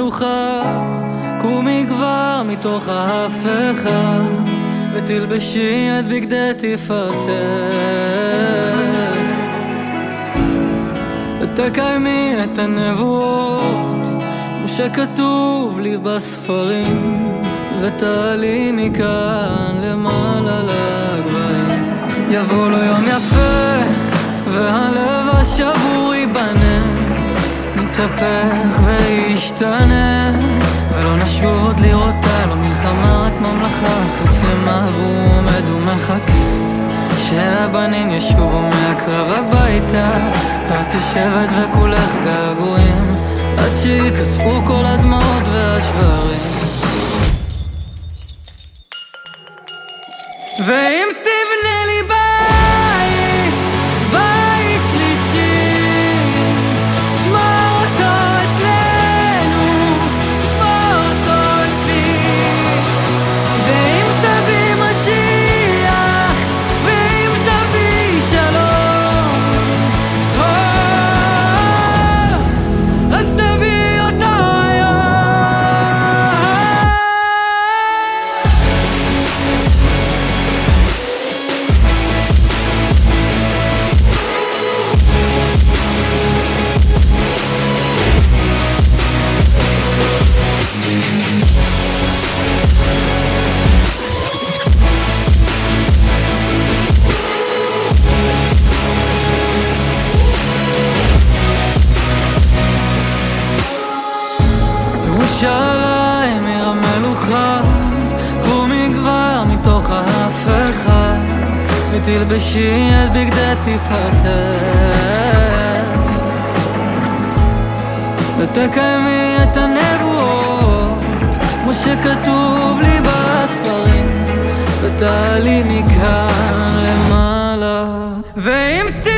מלוכה, קומי כבר מתוך ההפכה, ותלבשי את בגדי תפארתך, ותקיימי את הנבואות כמו שכתוב לי בספרים, ותעלי מכאן למעלה לגבהים. יבוא לו יום יפה והלב השבור ייבנה, נתהפך וישתנה, ולא נשוב עוד לראותה, לא מלחמה רק ממלכה אחת שלמה, והוא עומד ומחכה שהבנים ישובו מהקרב הביתה, את יושבת וכולך געגועים, עד שיתאספו כל הדמעות והשברים. ואם תבנה לי בית, בית שלישי, שמור אותו אצלנו, שמור אותו אצלי. ואם תביא משיח, ואם תביא שלום, אז תביא אותו היום. ירושלים עיר המלוכה, קומי כבר מתוך ההפכה, ותלבשי את בגדי תפארתך, ותקיימי את הנבואות כמו שכתוב לי בספרים, ותעלי מכאן למעלה. ואם